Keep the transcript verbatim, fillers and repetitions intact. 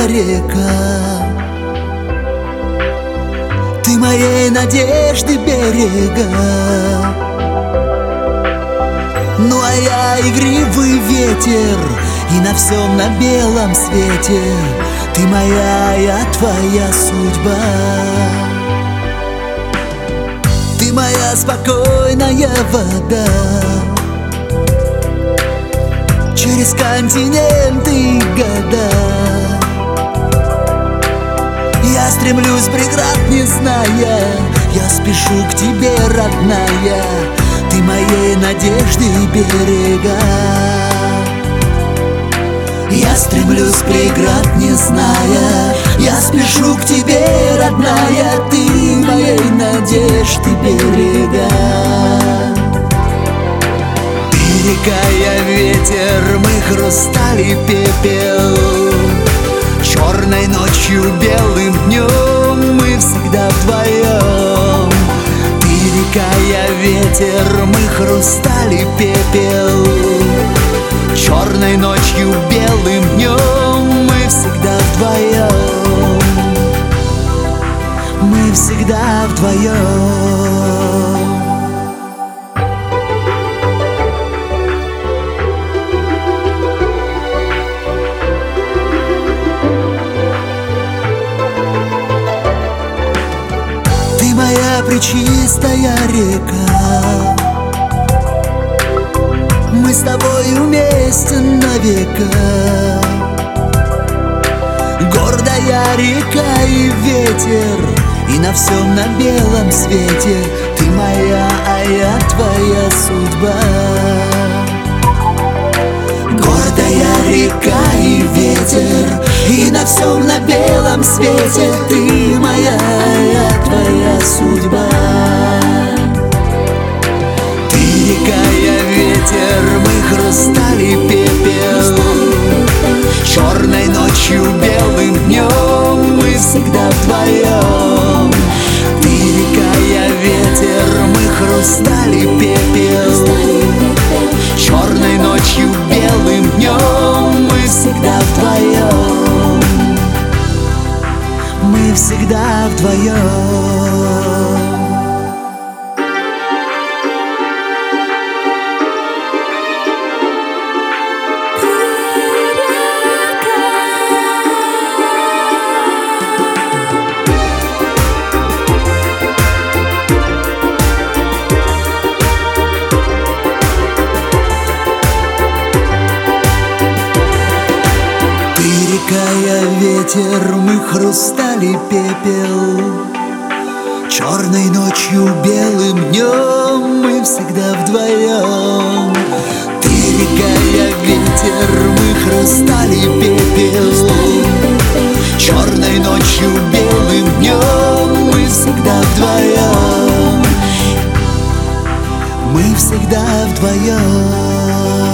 река, ты моей надежды берега. Ну а я игривый ветер, и на всем на белом свете ты моя, я твоя судьба. Ты моя спокойная вода, через континенты и года. Я стремлюсь преград не зная, я спешу к тебе, родная, ты моей надежды берега. Я стремлюсь преград не зная, я спешу к тебе, родная, ты моей надежды берега. Ты река, я ветер, мы хрусталь и пепел, черной ночью, белым днем мы всегда вдвоем. Ты река, я ветер, мы хрусталь и пепел, черной ночью, белым днем мы всегда вдвоем. Мы всегда вдвоем. Ты моя пречистая река, мы с тобой вместе навека. Гордая река и ветер, и на всем на белом свете ты моя, а я твоя судьба. Гордая река и ветер, и на всем на белом свете ты моя, а я твоя судьба. Ты река, я ветер, мы хрусталь и пепел, черной ночью, белым днем мы всегда вдвоем. Ты река, я ветер, мы хрусталь и пепел, черной ночью, белым днем мы всегда вдвоем. Мы всегда вдвоем. Я ветер, мы хрусталь и пепел, черной ночью, белым днем мы всегда вдвоем. Ты река, я ветер, мы хрусталь и пепел, черной ночью, белым днем мы всегда вдвоем. Мы всегда вдвоем.